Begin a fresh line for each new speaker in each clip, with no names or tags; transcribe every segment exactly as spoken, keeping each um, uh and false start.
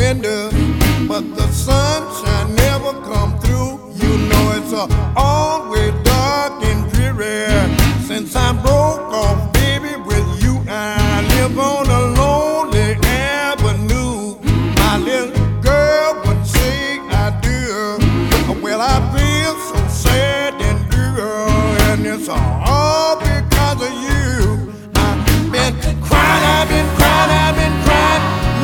window, but the sunshine never come through. You know it's uh, always dark and dreary. Since I broke off, baby, with you, I live on a lonely avenue. My little girl would say I do. Well, I feel so sad and blue, and it's all because of you. I've been crying, I've been crying, I've been crying.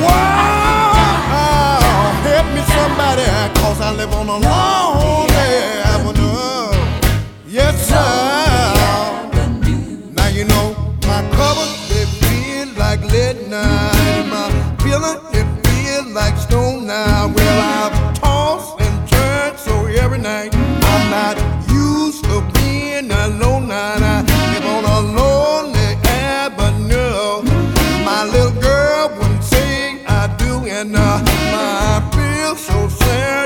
Whoa, help me somebody, cause I live on a lonely avenue. Yes, sir. Now you know my covers, they feel like lead now. My pillow, it feels like stone now. Well, I've tossed and turned so every night. I'm not used to being alone now. I live on a lonely avenue. My little girl wouldn't say I do, and uh, I feel so sad.